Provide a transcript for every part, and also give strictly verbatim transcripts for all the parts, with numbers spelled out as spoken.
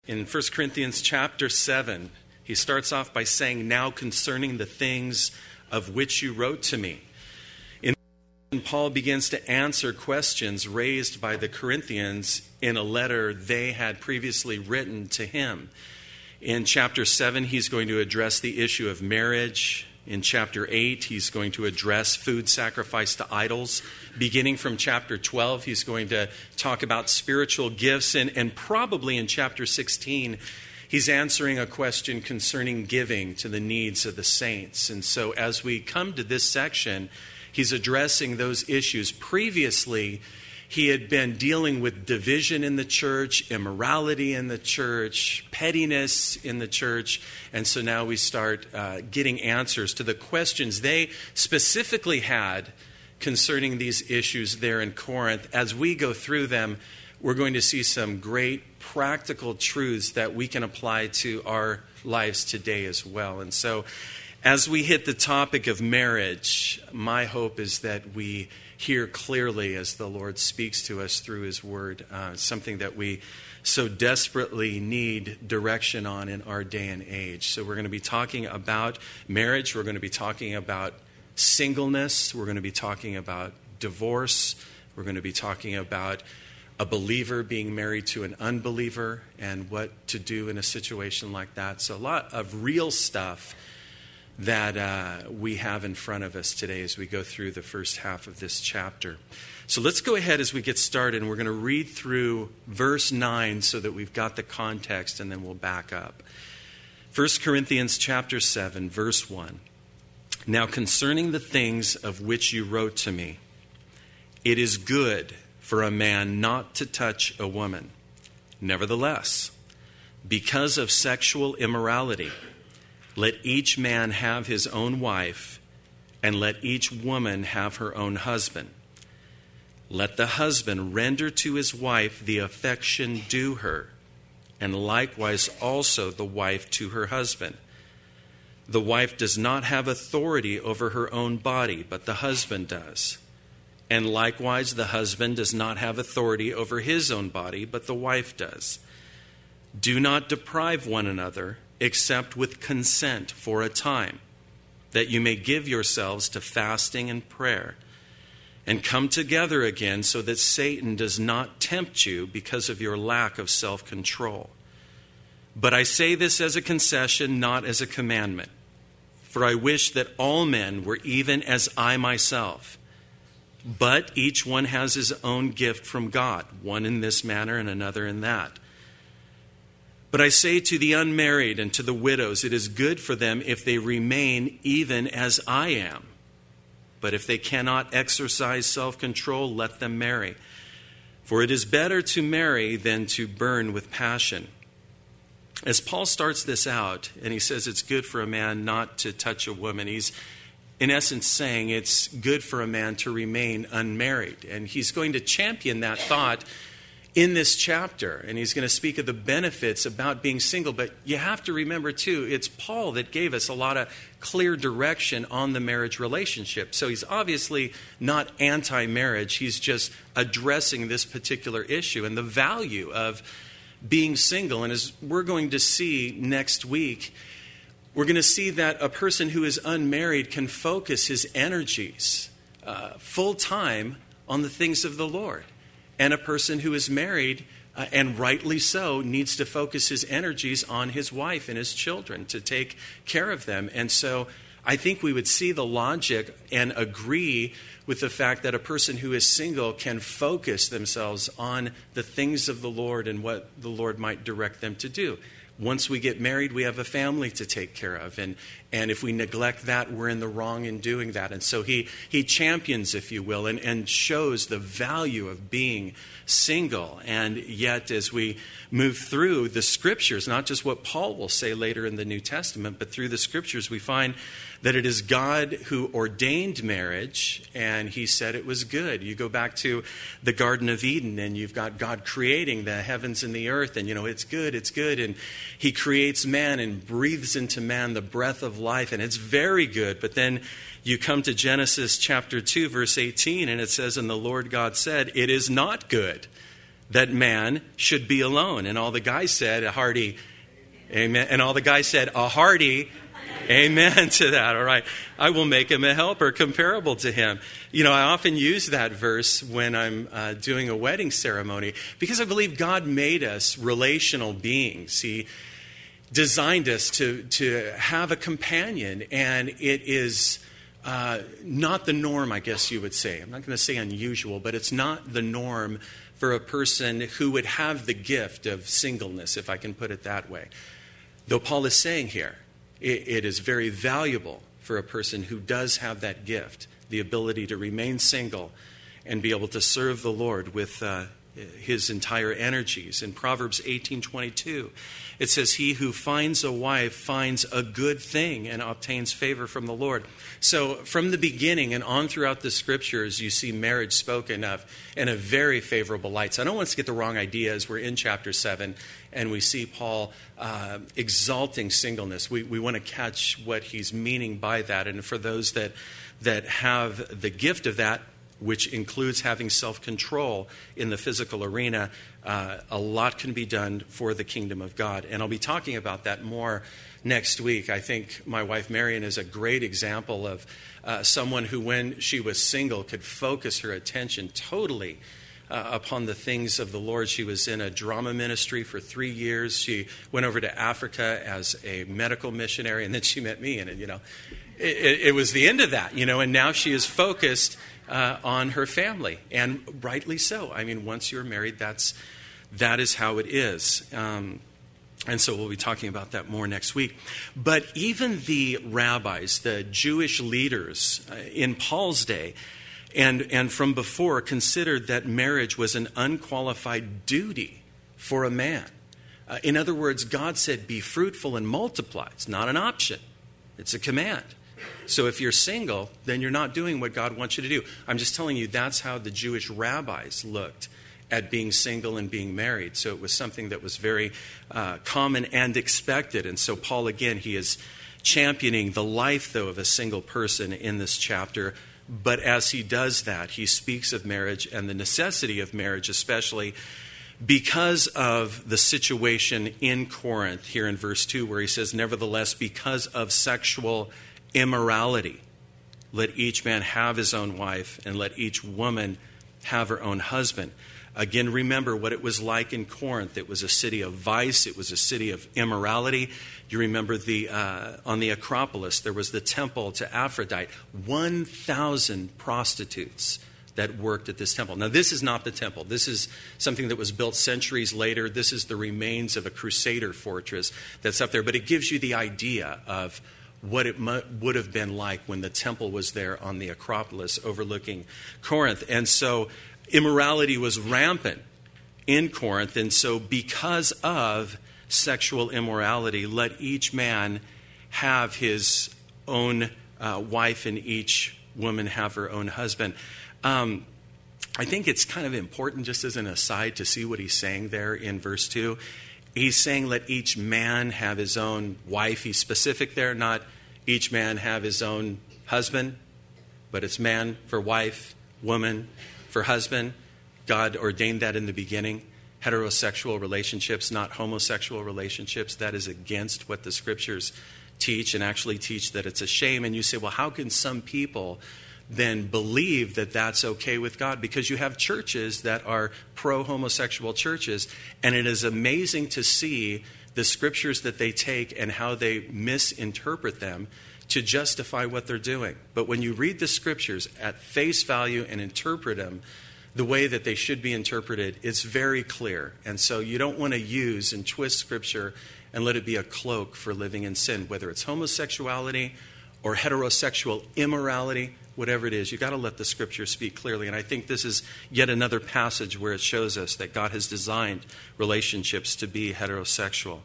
In First Corinthians chapter seven, he starts off by saying, "Now concerning the things of which you wrote to me." In Paul begins to answer questions raised by the Corinthians in a letter they had previously written to him. In chapter seven, he's going to address the issue of marriage. In chapter eight, he's going to address food sacrificed to idols. Beginning from chapter twelve, he's going to talk about spiritual gifts. And, and probably in chapter sixteen, he's answering a question concerning giving to the needs of the saints. And so as we come to this section, he's addressing those issues. Previously, he had been dealing with division in the church, immorality in the church, pettiness in the church. And so now we start uh, getting answers to the questions they specifically had concerning these issues there in Corinth. As we go through them, we're going to see some great practical truths that we can apply to our lives today as well. And so as we hit the topic of marriage, my hope is that we hear clearly as the Lord speaks to us through his word, uh, something that we so desperately need direction on in our day and age. So we're going to be talking about marriage. We're going to be talking about singleness. We're going to be talking about divorce. We're going to be talking about a believer being married to an unbeliever and what to do in a situation like that. So a lot of real stuff that uh, we have in front of us today as we go through the first half of this chapter. So let's go ahead as we get started, and we're going to read through verse nine so that we've got the context, and then we'll back up. First Corinthians chapter seven, verse one. "Now concerning the things of which you wrote to me, it is good for a man not to touch a woman. Nevertheless, because of sexual immorality, let each man have his own wife, and let each woman have her own husband. Let the husband render to his wife the affection due her, and likewise also the wife to her husband. The wife does not have authority over her own body, but the husband does. And likewise the husband does not have authority over his own body, but the wife does. Do not deprive one another, except with consent for a time, that you may give yourselves to fasting and prayer, and come together again so that Satan does not tempt you because of your lack of self-control. But I say this as a concession, not as a commandment. For I wish that all men were even as I myself. But each one has his own gift from God, one in this manner and another in that. But I say to the unmarried and to the widows, it is good for them if they remain even as I am. But if they cannot exercise self-control, let them marry. For it is better to marry than to burn with passion." As Paul starts this out, and he says it's good for a man not to touch a woman, he's in essence saying it's good for a man to remain unmarried. And he's going to champion that thought in this chapter, and he's going to speak of the benefits about being single. But you have to remember, too, it's Paul that gave us a lot of clear direction on the marriage relationship. So he's obviously not anti-marriage. He's just addressing this particular issue and the value of being single. And as we're going to see next week, we're going to see that a person who is unmarried can focus his energies uh, full-time on the things of the Lord. And a person who is married, uh, and rightly so, needs to focus his energies on his wife and his children to take care of them. And so I think we would see the logic and agree with the fact that a person who is single can focus themselves on the things of the Lord and what the Lord might direct them to do. Once we get married, we have a family to take care of. And, and if we neglect that, we're in the wrong in doing that. And so he, he champions, if you will, and, and shows the value of being single. And yet, as we move through the Scriptures, not just what Paul will say later in the New Testament, but through the Scriptures, we find that it is God who ordained marriage, and he said it was good. You go back to the Garden of Eden, and you've got God creating the heavens and the earth, and, you know, it's good, it's good. And he creates man and breathes into man the breath of life, and it's very good. But then you come to Genesis chapter two, verse eighteen, and it says, "And the Lord God said, it is not good that man should be alone. And all the guys said a hearty amen. And all the guys said a hearty amen to that. All right. I will make him a helper comparable to him. You know, I often use that verse when I'm uh, doing a wedding ceremony because I believe God made us relational beings. He designed us to, to have a companion, and it is uh, not the norm, I guess you would say. I'm not going to say unusual, but it's not the norm for a person who would have the gift of singleness, if I can put it that way. Though Paul is saying here, it, it is very valuable for a person who does have that gift, the ability to remain single and be able to serve the Lord with uh, his entire energies. In Proverbs eighteen twenty-two, it says, "He who finds a wife finds a good thing and obtains favor from the Lord." So from the beginning and on throughout the scriptures, you see marriage spoken of in a very favorable light. So I don't want us to get the wrong idea as we're in chapter seven and we see Paul uh, exalting singleness. We, we want to catch what he's meaning by that. And for those that, that have the gift of that, which includes having self-control in the physical arena, uh, a lot can be done for the kingdom of God. And I'll be talking about that more next week. I think my wife Marion is a great example of uh, someone who, when she was single, could focus her attention totally uh, upon the things of the Lord. She was in a drama ministry for three years. She went over to Africa as a medical missionary, and then she met me, and you know, it, it was the end of that, you know. And now she is focused Uh, on her family, and rightly so. I mean, once you're married, that's that is how it is. Um, and so we'll be talking about that more next week. But even the rabbis, the Jewish leaders uh, in Paul's day and, and from before, considered that marriage was an unqualified duty for a man. Uh, in other words, God said, be fruitful and multiply. It's not an option. It's a command. So if you're single, then you're not doing what God wants you to do. I'm just telling you, that's how the Jewish rabbis looked at being single and being married. So it was something that was very uh, common and expected. And so Paul, again, he is championing the life, though, of a single person in this chapter. But as he does that, he speaks of marriage and the necessity of marriage, especially because of the situation in Corinth here in verse two, where he says, nevertheless, because of sexual immorality, let each man have his own wife, and let each woman have her own husband. Again, remember what it was like in Corinth. It was a city of vice. It was a city of immorality. You remember the uh, on the Acropolis, there was the temple to Aphrodite. one thousand prostitutes that worked at this temple. Now, this is not the temple. This is something that was built centuries later. This is the remains of a Crusader fortress that's up there. But it gives you the idea of what it mu- would have been like when the temple was there on the Acropolis overlooking Corinth. And so immorality was rampant in Corinth. And so because of sexual immorality, let each man have his own uh, wife and each woman have her own husband. Um, I think it's kind of important, just as an aside, to see what he's saying there in verse two. He's saying let each man have his own wife. He's specific there, not each man have his own husband, but it's man for wife, woman for husband. God ordained that in the beginning. Heterosexual relationships, not homosexual relationships. That is against what the scriptures teach, and actually teach that it's a shame. And you say, well, how can some people then believe that that's okay with God? Because you have churches that are pro-homosexual churches, and it is amazing to see the scriptures that they take and how they misinterpret them to justify what they're doing. But when you read the scriptures at face value and interpret them the way that they should be interpreted, it's very clear. And so you don't want to use and twist scripture and let it be a cloak for living in sin, whether it's homosexuality or heterosexual immorality. Whatever it is, you've got to let the scripture speak clearly. And I think this is yet another passage where it shows us that God has designed relationships to be heterosexual.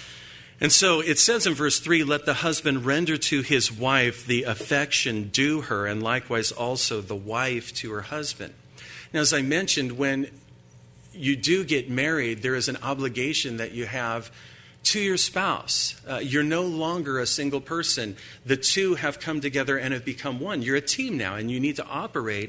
And so it says in verse three, let the husband render to his wife the affection due her, and likewise also the wife to her husband. Now, as I mentioned, when you do get married, there is an obligation that you have to your spouse. Uh, you're no longer a single person. The two have come together and have become one. You're a team now, and you need to operate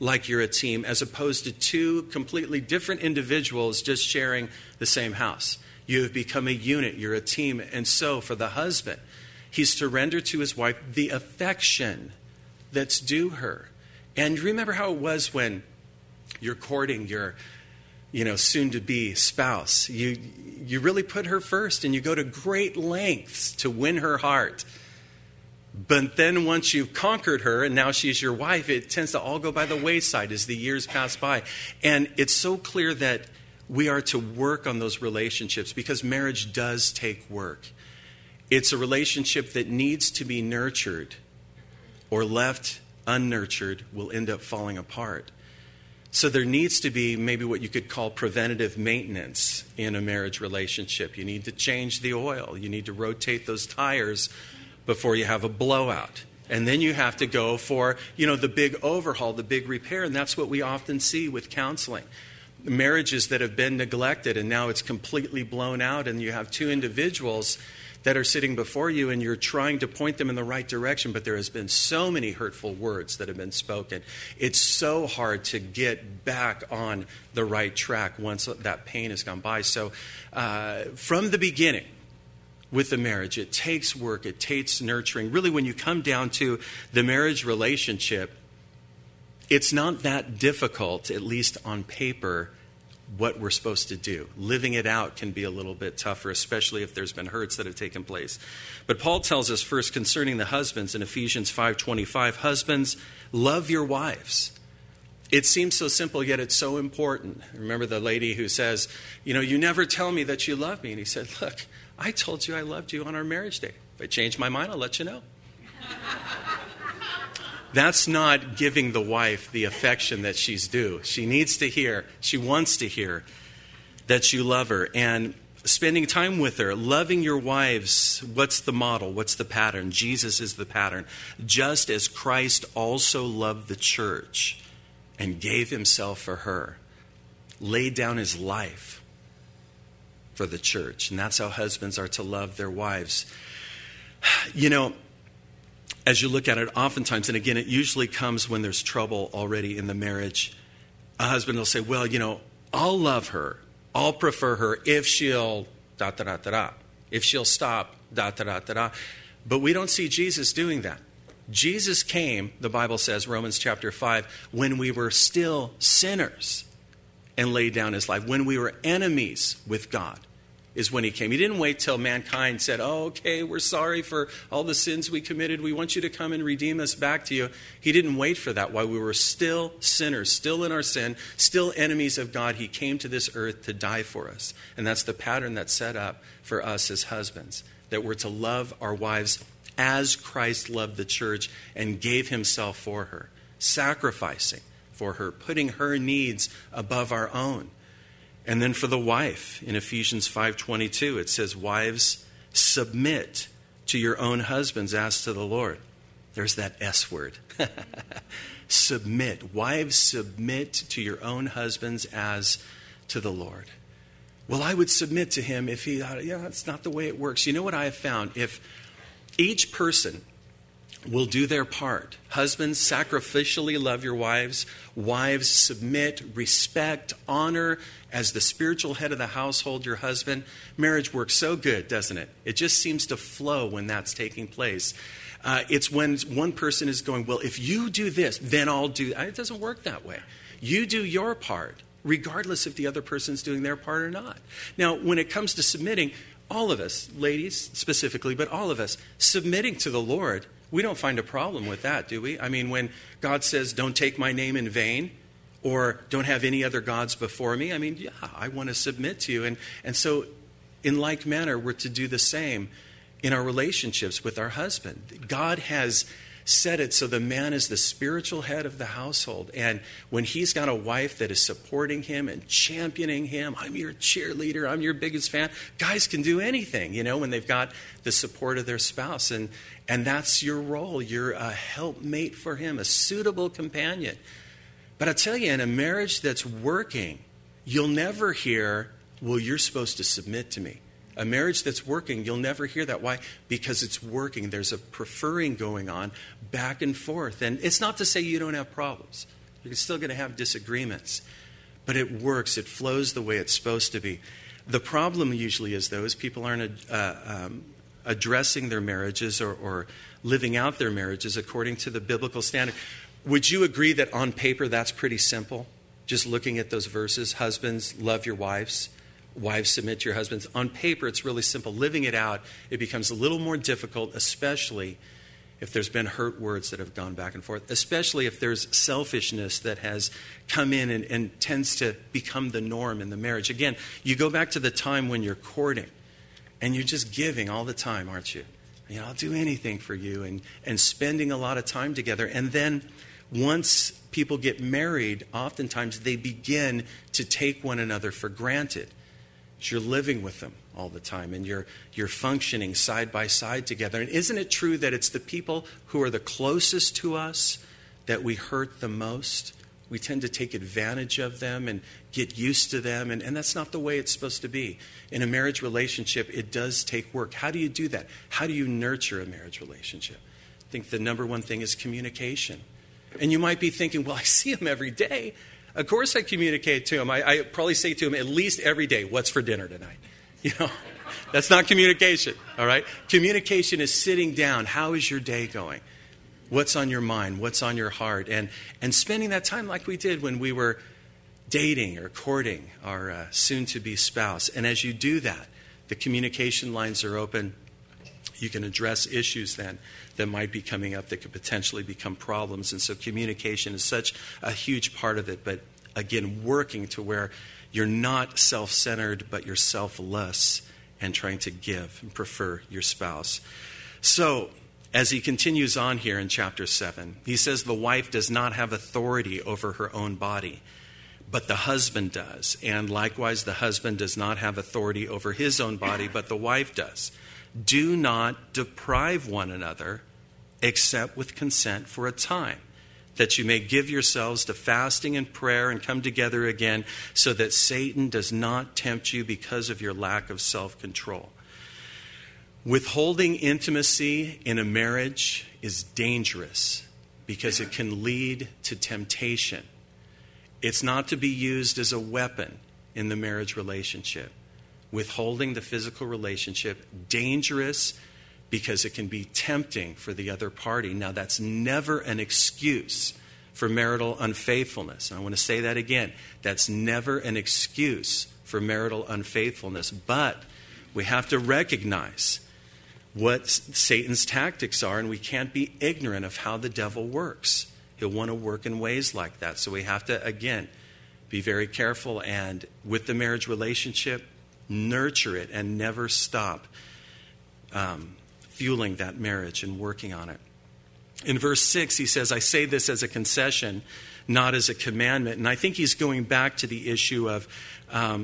like you're a team, as opposed to two completely different individuals just sharing the same house. You have become a unit. You're a team. And so for the husband, he's to render to his wife the affection that's due her. And remember how it was when you're courting your, you know, soon-to-be spouse. You, you really put her first, and you go to great lengths to win her heart. But then once you've conquered her and now she's your wife, it tends to all go by the wayside as the years pass by. And it's so clear that we are to work on those relationships because marriage does take work. It's a relationship that needs to be nurtured, or left unnurtured will end up falling apart. So there needs to be maybe what you could call preventative maintenance in a marriage relationship. You need to change the oil. You need to rotate those tires before you have a blowout. And then you have to go for, you know, the big overhaul, the big repair. And that's what we often see with counseling. Marriages that have been neglected and now it's completely blown out, and you have two individuals that are sitting before you and you're trying to point them in the right direction, but there has been so many hurtful words that have been spoken. It's so hard to get back on the right track once that pain has gone by. So uh, from the beginning, with the marriage, it takes work, it takes nurturing. Really, when you come down to the marriage relationship, it's not that difficult, at least on paper, what we're supposed to do. Living it out can be a little bit tougher, especially if there's been hurts that have taken place. But Paul tells us first concerning the husbands in Ephesians five twenty-five, husbands, love your wives. It seems so simple, yet it's so important. Remember the lady who says, you know, you never tell me that you love me. And he said, look, I told you I loved you on our marriage day. If I change my mind, I'll let you know. That's not giving the wife the affection that she's due. She needs to hear, she wants to hear that you love her. And spending time with her, loving your wives, what's the model? What's the pattern? Jesus is the pattern. Just as Christ also loved the church and gave himself for her, laid down his life for the church. And that's how husbands are to love their wives. You know, as you look at it, oftentimes, and again, it usually comes when there's trouble already in the marriage, a husband will say, well, you know, I'll love her, I'll prefer her if she'll da da da da da, if she'll stop da da da da da. But we don't see Jesus doing that. Jesus came, the Bible says, Romans chapter five, when we were still sinners and laid down his life. When we were enemies with God is when he came. He didn't wait till mankind said, oh, okay, we're sorry for all the sins we committed. We want you to come and redeem us back to you. He didn't wait for that. While we were still sinners, still in our sin, still enemies of God, he came to this earth to die for us. And that's the pattern that's set up for us as husbands, that we're to love our wives as Christ loved the church and gave himself for her, sacrificing for her, putting her needs above our own. And then for the wife, in Ephesians five twenty-two, it says, wives, submit to your own husbands as to the Lord. There's that S word. Submit. Wives, submit to your own husbands as to the Lord. Well, I would submit to him if he, yeah, that's not the way it works. You know what I have found? If each person will do their part. Husbands, sacrificially love your wives. Wives, submit, respect, honor as the spiritual head of the household, your husband. Marriage works so good, doesn't it? It just seems to flow when that's taking place. Uh, it's when one person is going, well, if you do this, then I'll do that. It doesn't work that way. You do your part, regardless if the other person's doing their part or not. Now, when it comes to submitting, all of us, ladies specifically, but all of us, submitting to the Lord, we don't find a problem with that, do we? I mean, when God says, don't take my name in vain, or don't have any other gods before me, I mean, yeah, I want to submit to you. And, and so, in like manner, we're to do the same in our relationships with our husband. God has set it so the man is the spiritual head of the household. And when he's got a wife that is supporting him and championing him, I'm your cheerleader, I'm your biggest fan. Guys can do anything, you know, when they've got the support of their spouse. And, and that's your role. You're a helpmate for him, a suitable companion. But I tell you, in a marriage that's working, you'll never hear, well, you're supposed to submit to me. A marriage that's working, you'll never hear that. Why? Because it's working. There's a preferring going on back and forth. And it's not to say you don't have problems. You're still going to have disagreements. But it works. It flows the way it's supposed to be. The problem usually is, though, is people aren't uh, um, addressing their marriages or, or living out their marriages according to the biblical standard. Would you agree that on paper that's pretty simple? Just looking at those verses, husbands, love your wives. Wives, submit to your husbands. On paper, it's really simple. Living it out, it becomes a little more difficult, especially if there's been hurt words that have gone back and forth, especially if there's selfishness that has come in and, and tends to become the norm in the marriage. Again, you go back to the time when you're courting, and you're just giving all the time, aren't you? You know, I'll do anything for you, and, and spending a lot of time together. And then once people get married, oftentimes they begin to take one another for granted. You're living with them all the time, and you're you're functioning side by side together. And isn't it true that it's the people who are the closest to us that we hurt the most? We tend to take advantage of them and get used to them, and, and that's not the way it's supposed to be. In a marriage relationship, it does take work. How do you do that? How do you nurture a marriage relationship? I think the number one thing is communication. And you might be thinking, well, I see him every day. Of course I communicate to him. I, I probably say to him at least every day, what's for dinner tonight? You know, that's not communication, all right? Communication is sitting down. How is your day going? What's on your mind? What's on your heart? And and spending that time like we did when we were dating or courting our uh, soon-to-be spouse. And as you do that, the communication lines are open. You can address issues then that might be coming up that could potentially become problems. And so communication is such a huge part of it. But again, working to where you're not self-centered, but you're selfless and trying to give and prefer your spouse. So as he continues on here in chapter seven, he says the wife does not have authority over her own body, but the husband does. And likewise, the husband does not have authority over his own body, but the wife does. Do not deprive one another except with consent for a time, that you may give yourselves to fasting and prayer and come together again, so that Satan does not tempt you because of your lack of self-control. Withholding intimacy in a marriage is dangerous because it can lead to temptation. It's not to be used as a weapon in the marriage relationship. Withholding the physical relationship, dangerous because it can be tempting for the other party. Now, that's never an excuse for marital unfaithfulness. And I want to say that again. That's never an excuse for marital unfaithfulness. But we have to recognize what Satan's tactics are, and we can't be ignorant of how the devil works. He'll want to work in ways like that. So we have to, again, be very careful, and with the marriage relationship, nurture it and never stop um, fueling that marriage and working on it. In verse six, he says, I say this as a concession, not as a commandment. And I think he's going back to the issue of um,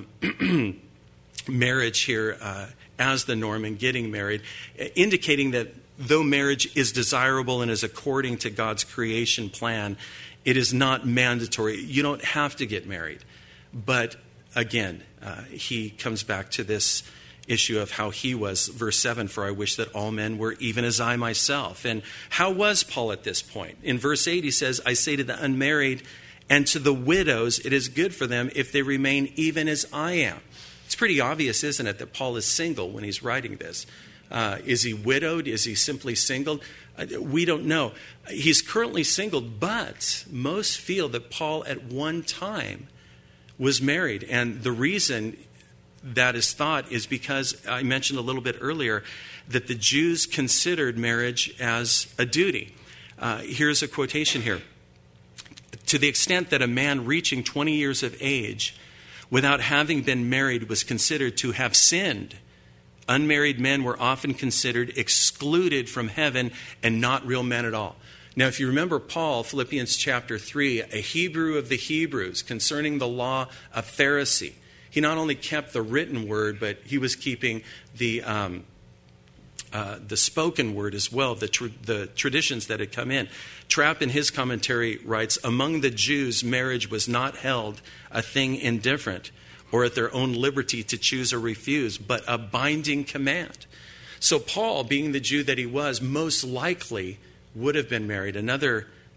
marriage here uh, as the norm and getting married, indicating that though marriage is desirable and is according to God's creation plan, it is not mandatory. You don't have to get married. But again, uh, he comes back to this issue of how he was. Verse seven, for I wish that all men were even as I myself. And how was Paul at this point? In verse eight, he says, I say to the unmarried and to the widows, it is good for them if they remain even as I am. It's pretty obvious, isn't it, that Paul is single when he's writing this. Uh, is he widowed? Is he simply single? Uh, we don't know. He's currently single, but most feel that Paul at one time was married. And the reason that is thought is because I mentioned a little bit earlier that the Jews considered marriage as a duty. Uh, here's a quotation here. To the extent that a man reaching twenty years of age without having been married was considered to have sinned, unmarried men were often considered excluded from heaven and not real men at all. Now, if you remember Paul, Philippians chapter three, a Hebrew of the Hebrews, concerning the law, a Pharisee. He not only kept the written word, but he was keeping the um, uh, the spoken word as well, the, tr- the traditions that had come in. Trapp, in his commentary, writes, among the Jews, marriage was not held a thing indifferent or at their own liberty to choose or refuse, but a binding command. So Paul, being the Jew that he was, most likely would have been married. Another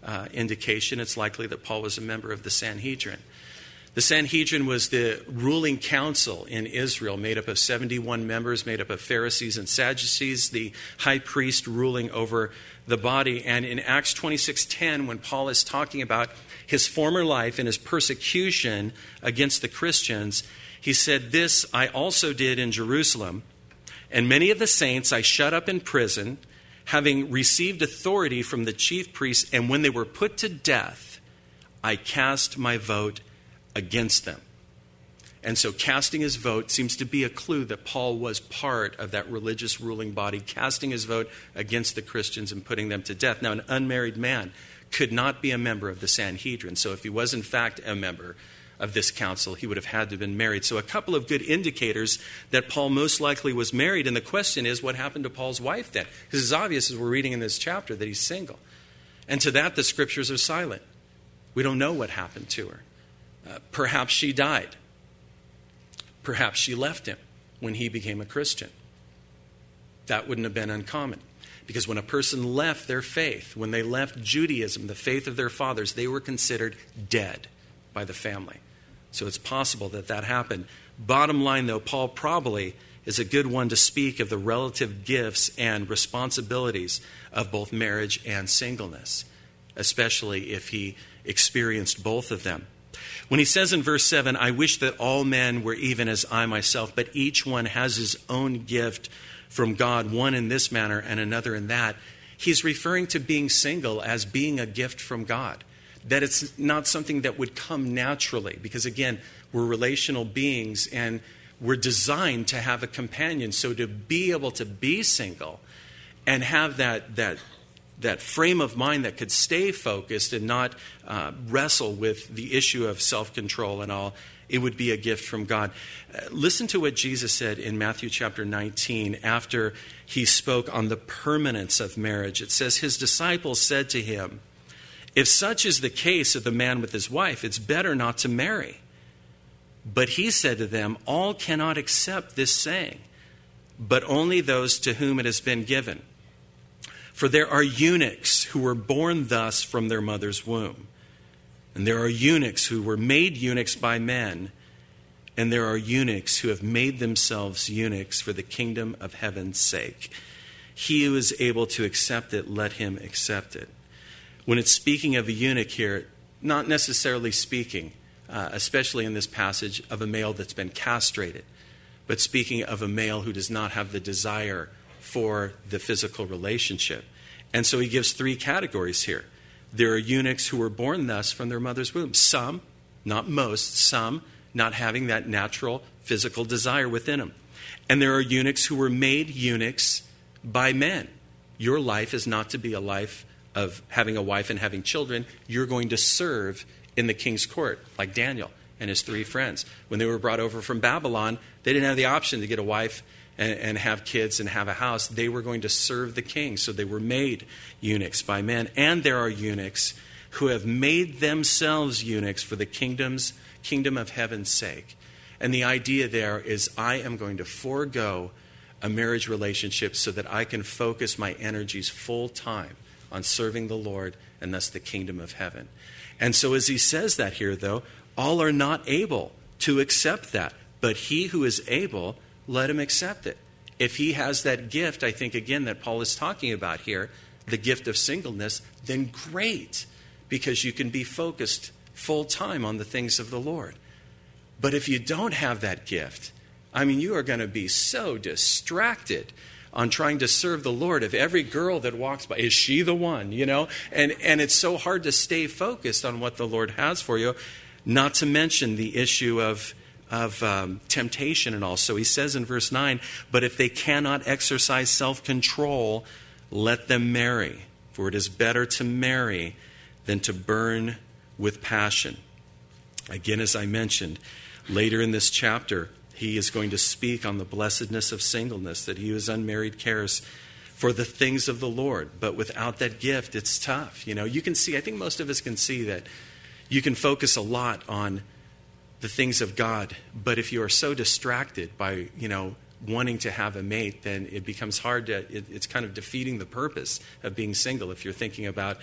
uh, indication, it's likely that Paul was a member of the Sanhedrin. The Sanhedrin was the ruling council in Israel, made up of seventy-one members, made up of Pharisees and Sadducees, the high priest ruling over the body. And in Acts twenty-six ten, when Paul is talking about his former life and his persecution against the Christians, he said, "This I also did in Jerusalem, and many of the saints I shut up in prison, having received authority from the chief priests, and when they were put to death, I cast my vote against them." And so casting his vote seems to be a clue that Paul was part of that religious ruling body, casting his vote against the Christians and putting them to death. Now, an unmarried man could not be a member of the Sanhedrin. So if he was in fact a member of this council, he would have had to have been married. So a couple of good indicators that Paul most likely was married. And the question is, what happened to Paul's wife then? Because it's obvious as we're reading in this chapter that he's single. And to that, the scriptures are silent. We don't know what happened to her. Uh, perhaps she died. Perhaps she left him when he became a Christian. That wouldn't have been uncommon. Because when a person left their faith, when they left Judaism, the faith of their fathers, they were considered dead by the family. So it's possible that that happened. Bottom line, though, Paul probably is a good one to speak of the relative gifts and responsibilities of both marriage and singleness, especially if he experienced both of them. When he says in verse seven, "I wish that all men were even as I myself, but each one has his own gift from God, one in this manner and another in that," he's referring to being single as being a gift from God. That it's not something that would come naturally, because again, we're relational beings and we're designed to have a companion. So to be able to be single and have that that that frame of mind that could stay focused and not uh, wrestle with the issue of self-control and all, it would be a gift from God. Uh, listen to what Jesus said in Matthew chapter nineteen after he spoke on the permanence of marriage. It says, his disciples said to him, "If such is the case of the man with his wife, it's better not to marry." But he said to them, "All cannot accept this saying, but only those to whom it has been given. For there are eunuchs who were born thus from their mother's womb. And there are eunuchs who were made eunuchs by men. And there are eunuchs who have made themselves eunuchs for the kingdom of heaven's sake. He who is able to accept it, let him accept it." When it's speaking of a eunuch here, not necessarily speaking, uh, especially in this passage, of a male that's been castrated, but speaking of a male who does not have the desire for the physical relationship. And so he gives three categories here. There are eunuchs who were born thus from their mother's womb. Some, not most, some not having that natural physical desire within them. And there are eunuchs who were made eunuchs by men. Your life is not to be a life of having a wife and having children. You're going to serve in the king's court, like Daniel and his three friends. When they were brought over from Babylon, they didn't have the option to get a wife and, and have kids and have a house. They were going to serve the king, so they were made eunuchs by men. And there are eunuchs who have made themselves eunuchs for the kingdom's kingdom of heaven's sake. And the idea there is, I am going to forego a marriage relationship so that I can focus my energies full time on serving the Lord and thus the kingdom of heaven. And so as he says that here, though, all are not able to accept that. But he who is able, let him accept it. If he has that gift, I think, again, that Paul is talking about here, the gift of singleness, then great, because you can be focused full time on the things of the Lord. But if you don't have that gift, I mean, you are going to be so distracted on trying to serve the Lord. If every girl that walks by, is she the one, you know? And, and it's so hard to stay focused on what the Lord has for you, not to mention the issue of, of um, temptation and all. So he says in verse nine, "But if they cannot exercise self-control, let them marry. For it is better to marry than to burn with passion." Again, as I mentioned, later in this chapter, he is going to speak on the blessedness of singleness, that he who is unmarried cares for the things of the Lord. But without that gift, it's tough. You know, you can see, I think most of us can see that you can focus a lot on the things of God. But if you are so distracted by, you know, wanting to have a mate, then it becomes hard to, it, it's kind of defeating the purpose of being single if you're thinking about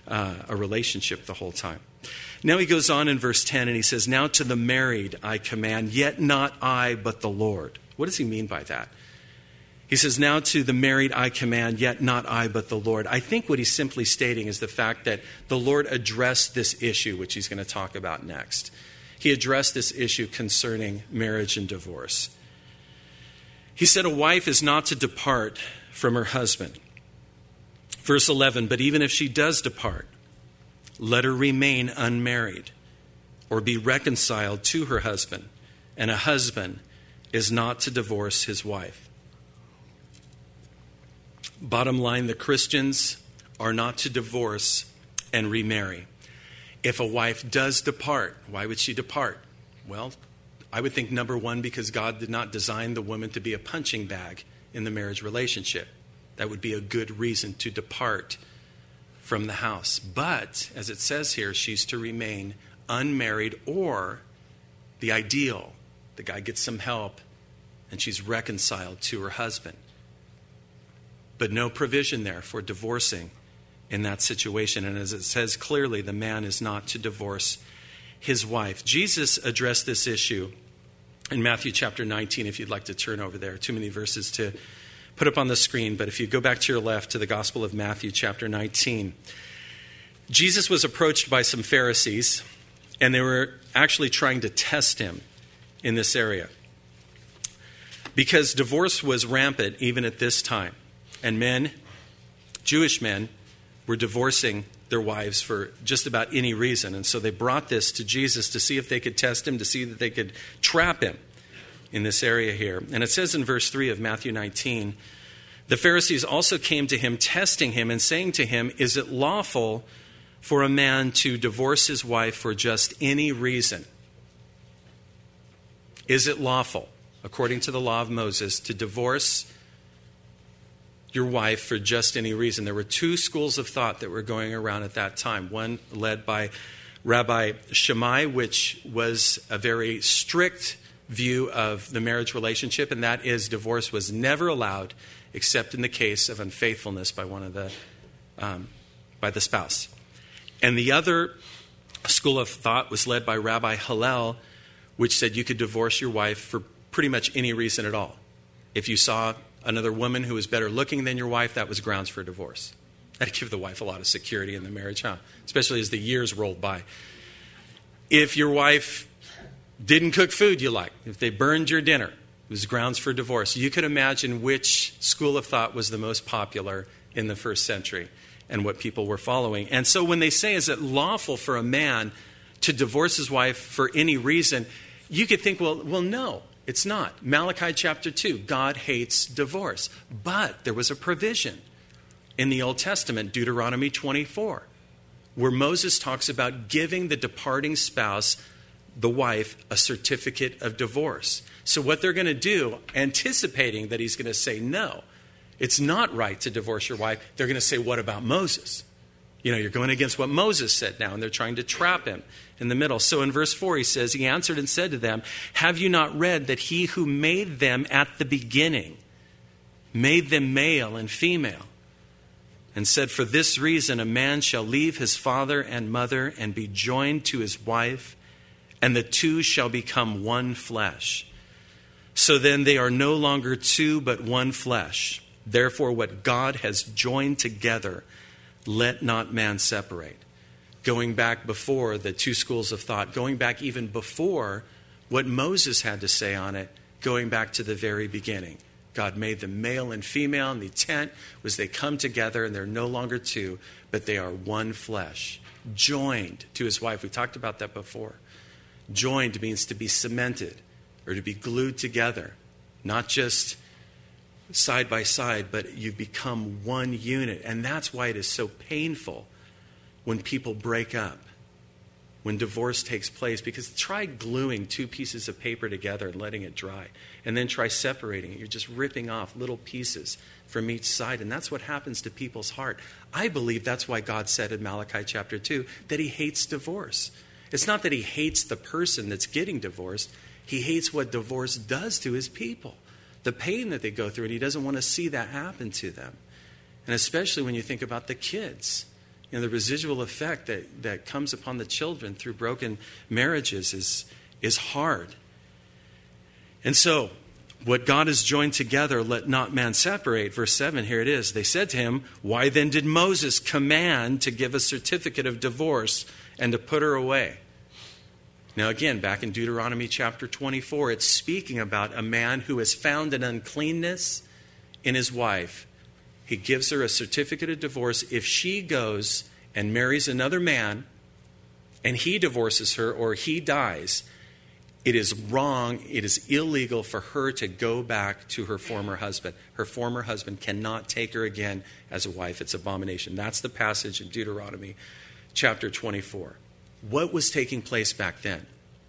uh, a relationship the whole time. Now he goes on in verse ten and he says, now to the married I command, yet not I, but the Lord. What does he mean by that? He says, now to the married I command, yet not I, but the Lord. I think what he's simply stating is the fact that the Lord addressed this issue, which he's going to talk about next. He addressed this issue concerning marriage and divorce. He said a wife is not to depart from her husband. Verse eleven, but even if she does depart, let her remain unmarried or be reconciled to her husband, and a husband is not to divorce his wife. Bottom line, the Christians are not to divorce and remarry. If a wife does depart, why would she depart? Well, I would think number one, because God did not design the woman to be a punching bag in the marriage relationship. That would be a good reason to depart from the house. But, as it says here, she's to remain unmarried, or the ideal, the guy gets some help and she's reconciled to her husband. But no provision there for divorcing in that situation. And as it says clearly, the man is not to divorce his wife. Jesus addressed this issue in Matthew chapter nineteen, if you'd like to turn over there. Too many verses to put up on the screen, but if you go back to your left to the Gospel of Matthew chapter nineteen, Jesus was approached by some Pharisees, and they were actually trying to test him in this area, because divorce was rampant even at this time, and men, Jewish men, were divorcing their wives for just about any reason. And so they brought this to Jesus to see if they could test him, to see that they could trap him in this area here. And it says in verse three of Matthew nineteen, the Pharisees also came to him, testing him and saying to him, is it lawful for a man to divorce his wife for just any reason? Is it lawful, according to the law of Moses, to divorce your wife for just any reason? There were two schools of thought that were going around at that time. One led by Rabbi Shammai, which was a very strict view of the marriage relationship, and that is divorce was never allowed except in the case of unfaithfulness by one of the um, by the spouse. And the other school of thought was led by Rabbi Hillel, which said you could divorce your wife for pretty much any reason at all. If you saw another woman who was better looking than your wife, that was grounds for divorce. That'd give the wife a lot of security in the marriage, huh? Especially as the years rolled by. If your wife didn't cook food you like, if they burned your dinner, it was grounds for divorce. You could imagine which school of thought was the most popular in the first century and what people were following. And so when they say, is it lawful for a man to divorce his wife for any reason, you could think, well, well, no, it's not. Malachi chapter two, God hates divorce. But there was a provision in the Old Testament, Deuteronomy twenty-four, where Moses talks about giving the departing spouse, the wife, a certificate of divorce. So what they're going to do, anticipating that he's going to say, no, it's not right to divorce your wife, they're going to say, what about Moses? You know, you're going against what Moses said now, and they're trying to trap him in the middle. So in verse four, he says, he answered and said to them, have you not read that he who made them at the beginning made them male and female, and said, for this reason a man shall leave his father and mother and be joined to his wife, and the two shall become one flesh. So then they are no longer two, but one flesh. Therefore, what God has joined together, let not man separate. Going back before the two schools of thought, going back even before what Moses had to say on it, going back to the very beginning. God made them male and female, and the intent was they come together and they're no longer two, but they are one flesh, joined to his wife. We talked about that before. Joined means to be cemented or to be glued together, not just side by side, but you've become one unit. And that's why it is so painful when people break up, when divorce takes place, because try gluing two pieces of paper together and letting it dry, and then try separating it. You're just ripping off little pieces from each side, and that's what happens to people's heart. I believe that's why God said in Malachi chapter two that he hates divorce. It's not that he hates the person that's getting divorced. He hates what divorce does to his people, the pain that they go through, and he doesn't want to see that happen to them. And especially when you think about the kids. You know, the residual effect that, that comes upon the children through broken marriages is, is hard. And so, what God has joined together, let not man separate. Verse seven, here it is. They said to him, why then did Moses command to give a certificate of divorce and to put her away? Now again, back in Deuteronomy chapter twenty-four, it's speaking about a man who has found an uncleanness in his wife. He gives her a certificate of divorce. If she goes and marries another man and he divorces her or he dies, it is wrong, it is illegal for her to go back to her former husband. Her former husband cannot take her again as a wife. It's abomination. That's the passage in Deuteronomy chapter twenty-four. What was taking place back then?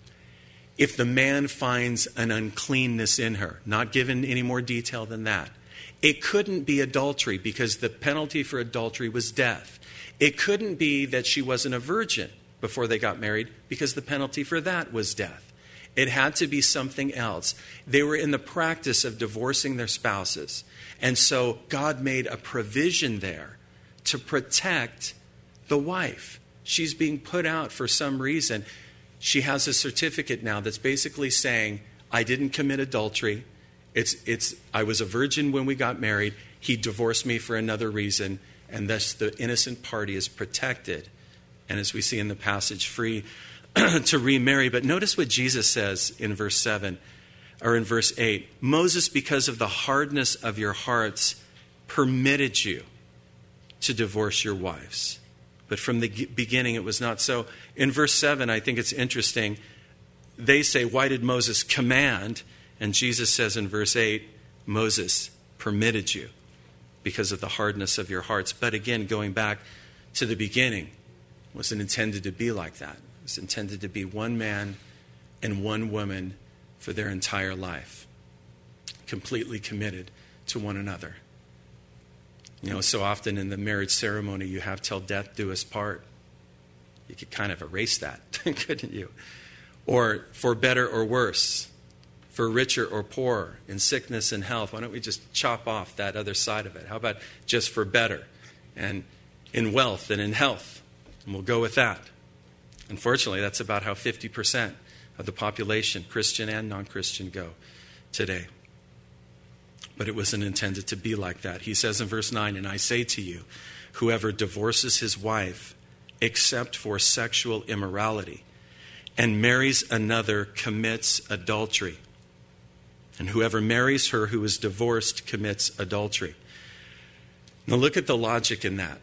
If the man finds an uncleanness in her, not given any more detail than that, it couldn't be adultery because the penalty for adultery was death. It couldn't be that she wasn't a virgin before they got married because the penalty for that was death. It had to be something else. They were in the practice of divorcing their spouses. And so God made a provision there to protect the wife. She's being put out for some reason. She has a certificate now that's basically saying, I didn't commit adultery. It's, it's, I was a virgin when we got married. He divorced me for another reason. And thus the innocent party is protected. And as we see in the passage, free to remarry. But notice what Jesus says in verse seven or in verse eight. Moses, because of the hardness of your hearts, permitted you to divorce your wives. But from the beginning, it was not so. In verse seven, I think it's interesting. They say, why did Moses command? And Jesus says in verse eight, Moses permitted you because of the hardness of your hearts. But again, going back to the beginning, it wasn't intended to be like that. It was intended to be one man and one woman for their entire life, completely committed to one another. You know, so often in the marriage ceremony, you have till death do us part. You could kind of erase that, couldn't you? Or for better or worse, for richer or poorer, in sickness and health. Why don't we just chop off that other side of it? How about just for better and in wealth and in health? And we'll go with that. Unfortunately, that's about how fifty percent of the population, Christian and non-Christian, go today. But it wasn't intended to be like that. He says in verse nine, and I say to you, whoever divorces his wife except for sexual immorality and marries another commits adultery. And whoever marries her who is divorced commits adultery. Now look at the logic in that.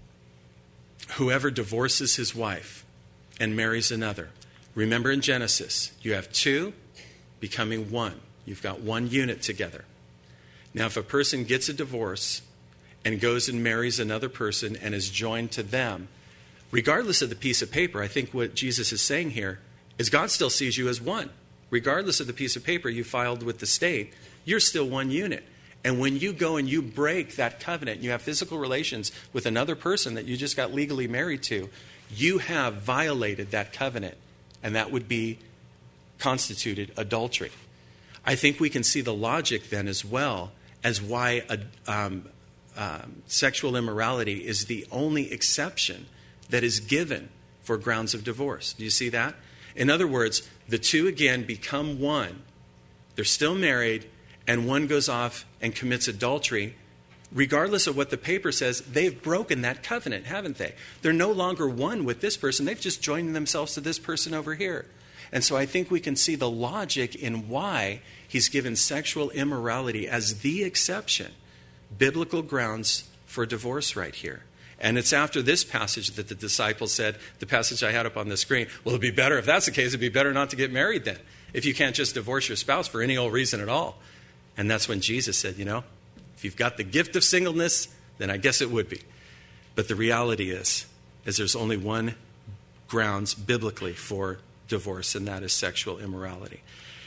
Whoever divorces his wife and marries another. Remember in Genesis, you have two becoming one. You've got one unit together. Now, if a person gets a divorce and goes and marries another person and is joined to them, regardless of the piece of paper, I think what Jesus is saying here is God still sees you as one. Regardless of the piece of paper you filed with the state, you're still one unit. And when you go and you break that covenant, you have physical relations with another person that you just got legally married to, you have violated that covenant, and that would be constituted adultery. I think we can see the logic then as well as why a, um, um, sexual immorality is the only exception that is given for grounds of divorce. Do you see that? In other words, the two again become one. They're still married, and one goes off and commits adultery. Regardless of what the paper says, they've broken that covenant, haven't they? They're no longer one with this person. They've just joined themselves to this person over here. And so I think we can see the logic in why he's given sexual immorality as the exception, biblical grounds for divorce right here. And it's after this passage that the disciples said, the passage I had up on the screen, well, it'd be better, if that's the case, it'd be better not to get married then, if you can't just divorce your spouse for any old reason at all. And that's when Jesus said, you know, if you've got the gift of singleness, then I guess it would be. But the reality is, is there's only one grounds biblically for divorce, and that is sexual immorality.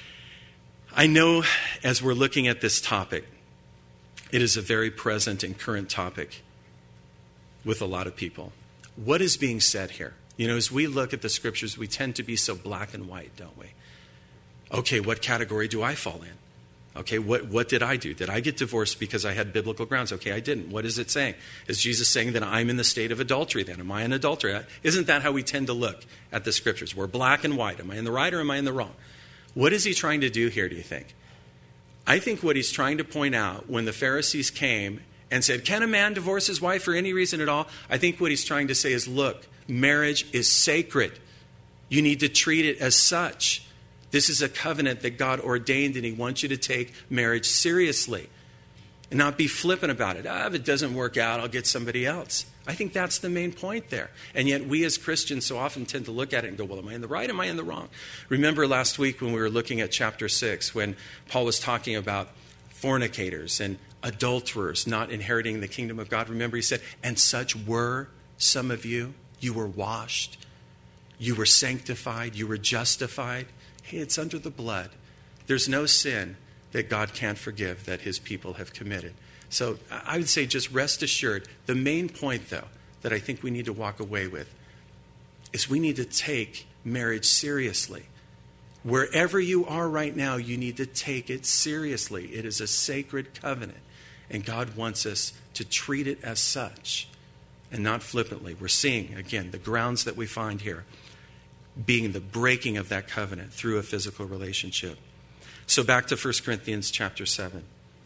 I know as we're looking at this topic, it is a very present and current topic with a lot of people. What is being said here? You know, as we look at the scriptures, we tend to be so black and white, don't we? Okay, what category do I fall in? Okay, what, what did I do? Did I get divorced because I had biblical grounds? Okay, I didn't. What is it saying? Is Jesus saying that I'm in the state of adultery then? Am I an adulterer? Isn't that how we tend to look at the scriptures? We're black and white. Am I in the right or am I in the wrong? What is he trying to do here, do you think? I think what he's trying to point out when the Pharisees came and said, can a man divorce his wife for any reason at all? I think what he's trying to say is, look, marriage is sacred. You need to treat it as such. This is a covenant that God ordained, and he wants you to take marriage seriously and not be flippant about it. Ah, if it doesn't work out, I'll get somebody else. I think that's the main point there. And yet we as Christians so often tend to look at it and go, well, am I in the right? Am I in the wrong? Remember last week when we were looking at chapter six, when Paul was talking about fornicators and adulterers not inheriting the kingdom of God. Remember he said, and such were some of you. You were washed. You were sanctified. You were justified. Hey, it's under the blood. There's no sin that God can't forgive that his people have committed. So I would say just rest assured. The main point, though, that I think we need to walk away with is we need to take marriage seriously. Wherever you are right now, you need to take it seriously. It is a sacred covenant, and God wants us to treat it as such and not flippantly. We're seeing, again, the grounds that we find here being the breaking of that covenant through a physical relationship. So back to First Corinthians chapter seven.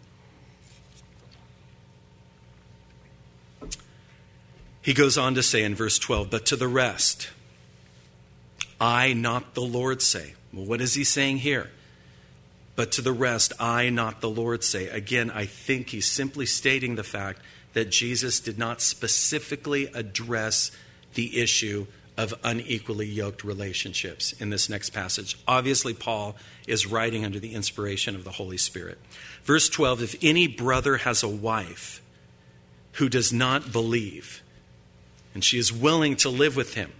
He goes on to say in verse twelve, but to the rest, I, not the Lord, say. Well, what is he saying here? But to the rest, I, not the Lord, say. Again, I think he's simply stating the fact that Jesus did not specifically address the issue of unequally yoked relationships in this next passage. Obviously, Paul is writing under the inspiration of the Holy Spirit. Verse twelve, if any brother has a wife who does not believe, and she is willing to live with him,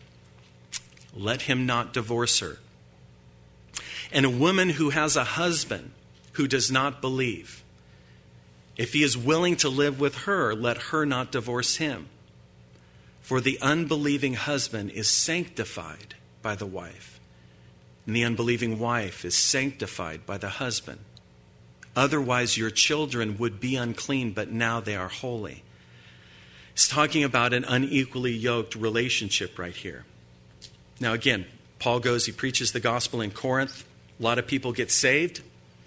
let him not divorce her. And a woman who has a husband who does not believe, if he is willing to live with her, let her not divorce him. For the unbelieving husband is sanctified by the wife, and the unbelieving wife is sanctified by the husband. Otherwise, your children would be unclean, but now they are holy. He's talking about an unequally yoked relationship right here. Now again, Paul goes, he preaches the gospel in Corinth. A lot of people get saved.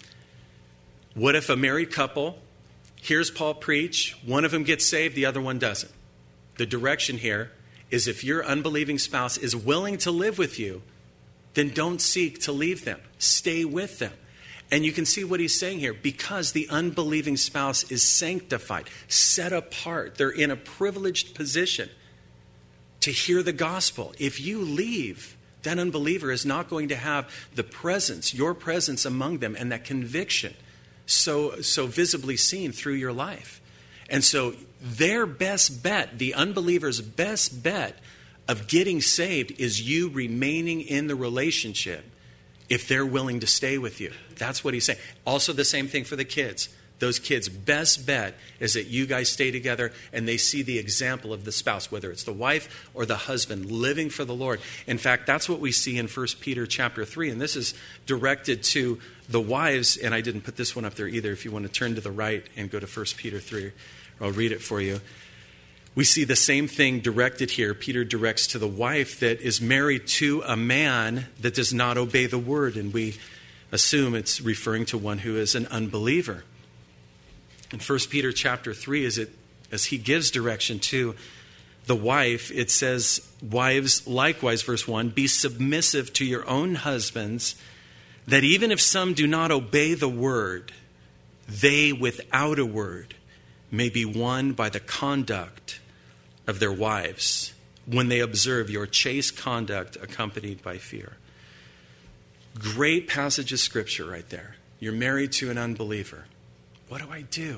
What if a married couple hears Paul preach, one of them gets saved, the other one doesn't? The direction here is if your unbelieving spouse is willing to live with you, then don't seek to leave them. Stay with them. And you can see what he's saying here. Because the unbelieving spouse is sanctified, set apart. They're in a privileged position to hear the gospel. If you leave, that unbeliever is not going to have the presence, your presence among them, and that conviction so, so visibly seen through your life. And so their best bet, the unbeliever's best bet of getting saved is you remaining in the relationship if they're willing to stay with you. That's what he's saying. Also the same thing for the kids. Those kids' best bet is that you guys stay together and they see the example of the spouse, whether it's the wife or the husband, living for the Lord. In fact, that's what we see in First Peter chapter three. And this is directed to the wives. And I didn't put this one up there either. If you want to turn to the right and go to First Peter three, I'll read it for you. We see the same thing directed here. Peter directs to the wife that is married to a man that does not obey the word. And we assume it's referring to one who is an unbeliever. In First Peter chapter three, as, it, as he gives direction to the wife, it says, wives, likewise, verse one, be submissive to your own husbands, that even if some do not obey the word, they without a word may be won by the conduct of their wives when they observe your chaste conduct accompanied by fear. Great passage of scripture right there. You're married to an unbeliever. What do I do?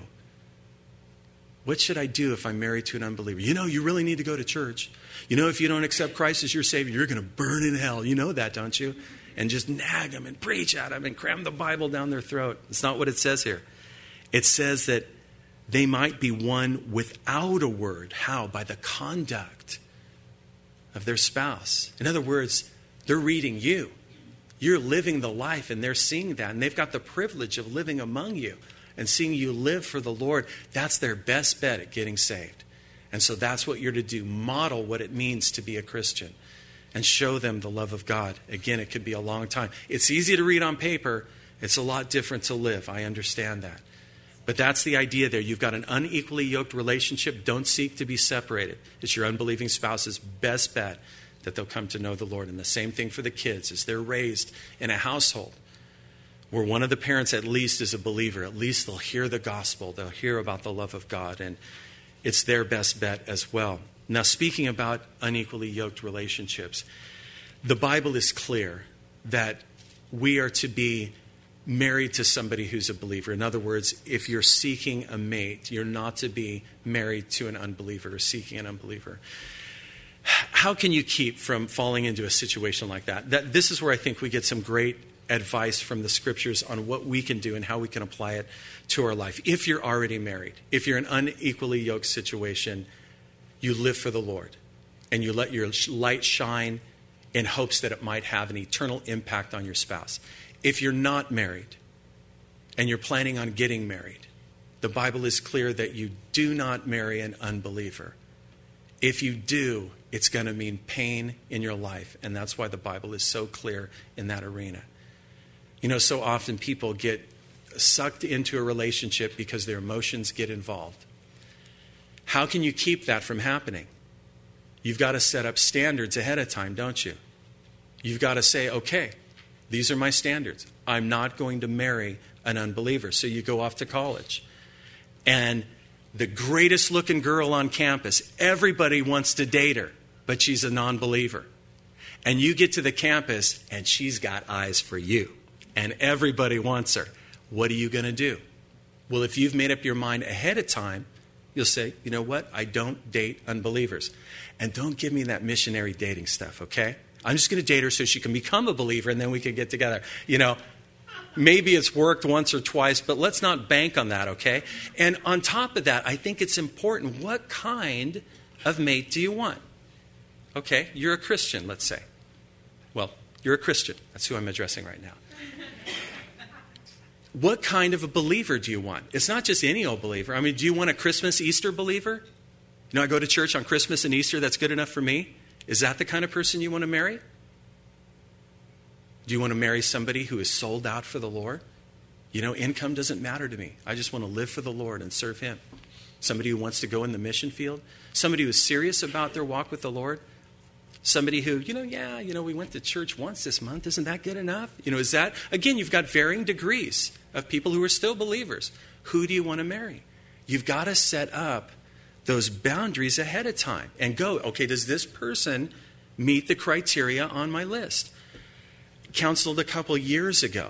What should I do if I'm married to an unbeliever? You know, you really need to go to church. You know, if you don't accept Christ as your Savior, you're going to burn in hell. You know that, don't you? And just nag them and preach at them and cram the Bible down their throat. It's not what it says here. It says that they might be won without a word. How? By the conduct of their spouse. In other words, they're reading you. You're living the life, and they're seeing that, and they've got the privilege of living among you and seeing you live for the Lord. That's their best bet at getting saved. And so that's what you're to do. Model what it means to be a Christian and show them the love of God. Again, it could be a long time. It's easy to read on paper. It's a lot different to live. I understand that. But that's the idea there. You've got an unequally yoked relationship. Don't seek to be separated. It's your unbelieving spouse's best bet that they'll come to know the Lord. And the same thing for the kids as they're raised in a household where one of the parents at least is a believer. At least they'll hear the gospel. They'll hear about the love of God. And it's their best bet as well. Now, speaking about unequally yoked relationships, the Bible is clear that we are to be married to somebody who's a believer. In other words, if you're seeking a mate, you're not to be married to an unbeliever or seeking an unbeliever. How can you keep from falling into a situation like that? That this is where I think we get some great advice from the scriptures on what we can do and how we can apply it to our life. If you're already married, if you're in an unequally yoked situation, you live for the Lord and you let your light shine in hopes that it might have an eternal impact on your spouse. If you're not married and you're planning on getting married, the Bible is clear that you do not marry an unbeliever. If you do, it's going to mean pain in your life. And that's why the Bible is so clear in that arena. You know, so often people get sucked into a relationship because their emotions get involved. How can you keep that from happening? You've got to set up standards ahead of time, don't you? You've got to say, okay, these are my standards. I'm not going to marry an unbeliever. So you go off to college. And the greatest looking girl on campus, everybody wants to date her, but she's a non-believer. And you get to the campus and she's got eyes for you. And everybody wants her. What are you going to do? Well, if you've made up your mind ahead of time, you'll say, you know what? I don't date unbelievers. And don't give me that missionary dating stuff, okay? I'm just going to date her so she can become a believer and then we can get together. You know, maybe it's worked once or twice, but let's not bank on that, okay? And on top of that, I think it's important. What kind of mate do you want? Okay, you're a Christian, let's say. Well, you're a Christian. That's who I'm addressing right now. What kind of a believer do you want? It's not just any old believer. I mean, do you want a Christmas, Easter believer? You know, I go to church on Christmas and Easter, that's good enough for me. Is that the kind of person you want to marry? Do you want to marry somebody who is sold out for the Lord? You know, income doesn't matter to me. I just want to live for the Lord and serve Him. Somebody who wants to go in the mission field. Somebody who is serious about their walk with the Lord. Somebody who, you know, yeah, you know, we went to church once this month. Isn't that good enough? You know, is that, again, you've got varying degrees of people who are still believers. Who do you want to marry? You've got to set up those boundaries ahead of time and go, okay, does this person meet the criteria on my list? Counseled a couple years ago.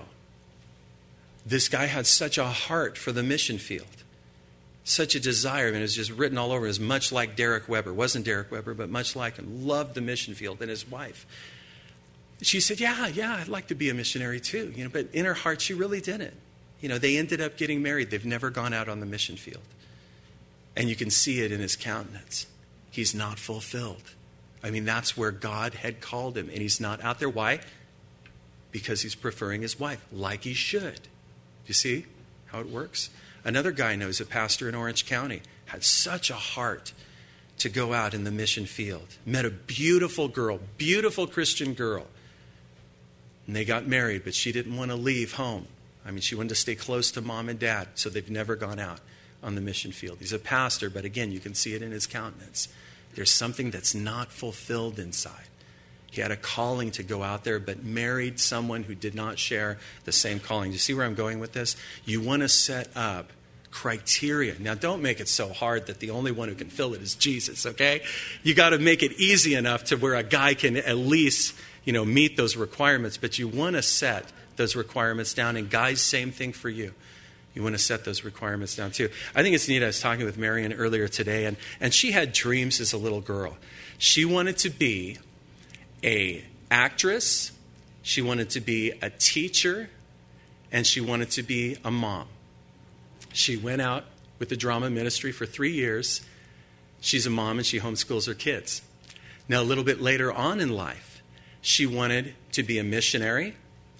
This guy had such a heart for the mission field. Such a desire. I mean, it was just written all over. It was much like Derek Weber. It wasn't Derek Weber, but much like him. Loved the mission field. And his wife, she said, yeah, yeah, I'd like to be a missionary too. You know, but in her heart, she really didn't. You know, they ended up getting married. They've never gone out on the mission field. And you can see it in his countenance. He's not fulfilled. I mean, that's where God had called him. And he's not out there. Why? Because he's preferring his wife, like he should. Do you see how it works? Another guy knows, a pastor in Orange County, had such a heart to go out in the mission field. Met a beautiful girl, beautiful Christian girl. And they got married, but she didn't want to leave home. I mean, she wanted to stay close to mom and dad, so they've never gone out on the mission field. He's a pastor, but again, you can see it in his countenance. There's something that's not fulfilled inside. He had a calling to go out there, but married someone who did not share the same calling. Do you see where I'm going with this? You want to set up criteria. Now, don't make it so hard that the only one who can fill it is Jesus, okay? You got to make it easy enough to where a guy can at least, you know, meet those requirements. But you want to set those requirements down. And guys, same thing for you. You want to set those requirements down too. I think it's neat. I was talking with Marion earlier today, and, and she had dreams as a little girl. She wanted to be a actress, she wanted to be a teacher, and she wanted to be a mom. She went out with the drama ministry for three years. She's a mom and she homeschools her kids. Now, a little bit later on in life, she wanted to be a missionary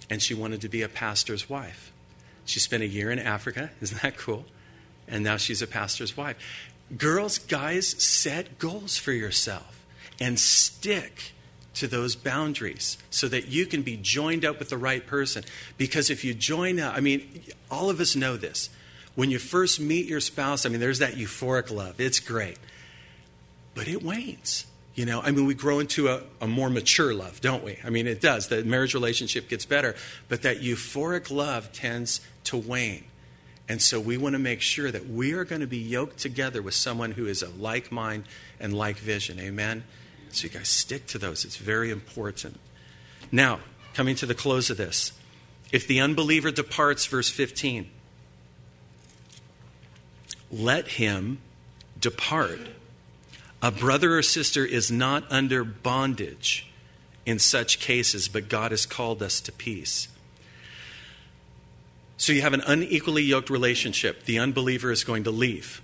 and she wanted to be a pastor's wife. She spent a year in Africa. Isn't that cool? And now she's a pastor's wife. Girls, guys, set goals for yourself and stick to those boundaries so that you can be joined up with the right person. Because if you join up, I mean, all of us know this. When you first meet your spouse, I mean, there's that euphoric love. It's great. But it wanes. You know, I mean, we grow into a, a more mature love, don't we? I mean, it does. The marriage relationship gets better. But that euphoric love tends to wane. And so we want to make sure that we are going to be yoked together with someone who is of like mind and like vision. Amen? So you guys stick to those. It's very important. Now, coming to the close of this. If the unbeliever departs, verse fifteen, let him depart. A brother or sister is not under bondage in such cases, but God has called us to peace. So you have an unequally yoked relationship. The unbeliever is going to leave.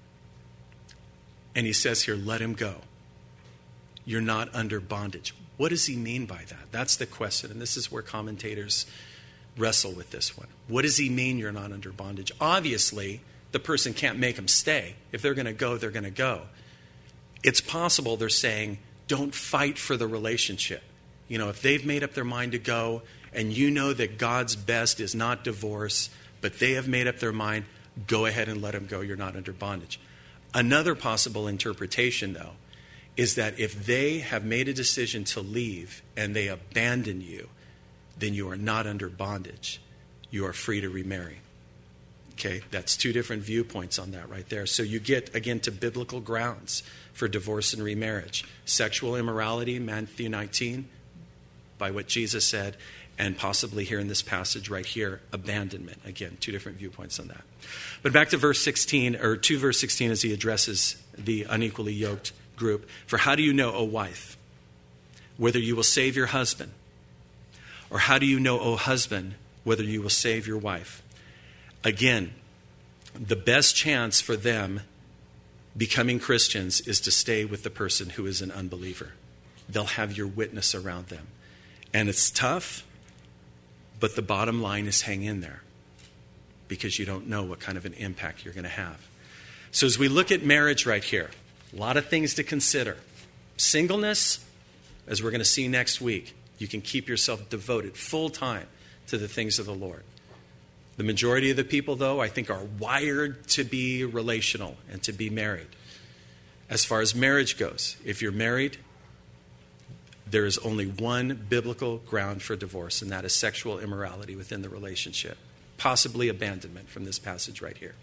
And he says here, let him go. You're not under bondage. What does he mean by that? That's the question. And this is where commentators wrestle with this one. What does he mean you're not under bondage? Obviously, the person can't make them stay. If they're going to go, they're going to go. It's possible they're saying, don't fight for the relationship. You know, if they've made up their mind to go, and you know that God's best is not divorce, but they have made up their mind, go ahead and let them go. You're not under bondage. Another possible interpretation, though, is that if they have made a decision to leave and they abandon you, then you are not under bondage. You are free to remarry. Okay, that's two different viewpoints on that right there. So you get, again, to biblical grounds for divorce and remarriage. Sexual immorality, Matthew nineteen, by what Jesus said, and possibly here in this passage right here, abandonment. Again, two different viewpoints on that. But back to verse sixteen, or to verse sixteen as he addresses the unequally yoked group. For how do you know, O wife, whether you will save your husband? Or how do you know, O husband, whether you will save your wife? Again, the best chance for them becoming Christians is to stay with the person who is an unbeliever. They'll have your witness around them. And it's tough, but the bottom line is hang in there, because you don't know what kind of an impact you're going to have. So as we look at marriage right here, a lot of things to consider. Singleness, as we're going to see next week, you can keep yourself devoted full time to the things of the Lord. The majority of the people, though, I think are wired to be relational and to be married. As far as marriage goes, if you're married, there is only one biblical ground for divorce, and that is sexual immorality within the relationship. Possibly abandonment from this passage right here.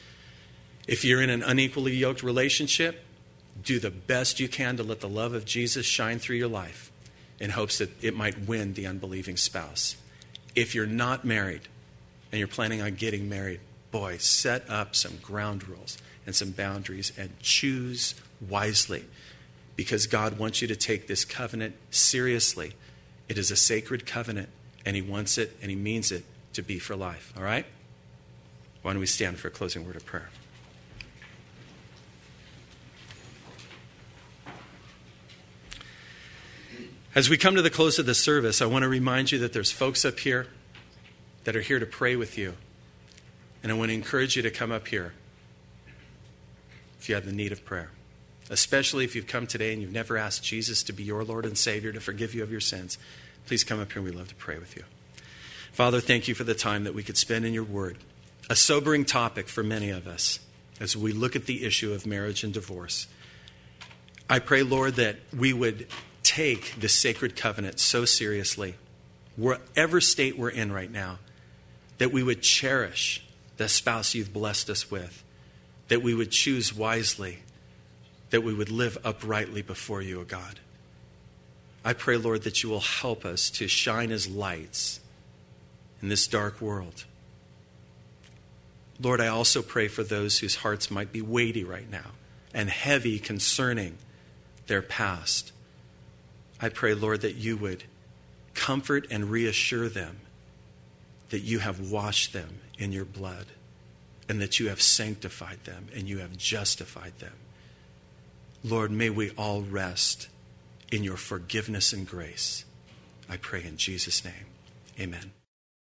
If you're in an unequally yoked relationship, do the best you can to let the love of Jesus shine through your life in hopes that it might win the unbelieving spouse. If you're not married and you're planning on getting married, boy, set up some ground rules and some boundaries and choose wisely, because God wants you to take this covenant seriously. It is a sacred covenant, and he wants it and he means it to be for life. All right? Why don't we stand for a closing word of prayer? As we come to the close of the service, I want to remind you that there's folks up here that are here to pray with you. And I want to encourage you to come up here if you have the need of prayer. Especially if you've come today and you've never asked Jesus to be your Lord and Savior, to forgive you of your sins. Please come up here and we'd love to pray with you. Father, thank you for the time that we could spend in your word. A sobering topic for many of us as we look at the issue of marriage and divorce. I pray, Lord, that we would take this sacred covenant so seriously, wherever state we're in right now, that we would cherish the spouse you've blessed us with, that we would choose wisely, that we would live uprightly before you, O God. I pray, Lord, that you will help us to shine as lights in this dark world. Lord, I also pray for those whose hearts might be weighty right now and heavy concerning their past. I pray, Lord, that you would comfort and reassure them that you have washed them in your blood and that you have sanctified them and you have justified them. Lord, may we all rest in your forgiveness and grace. I pray in Jesus' name. Amen.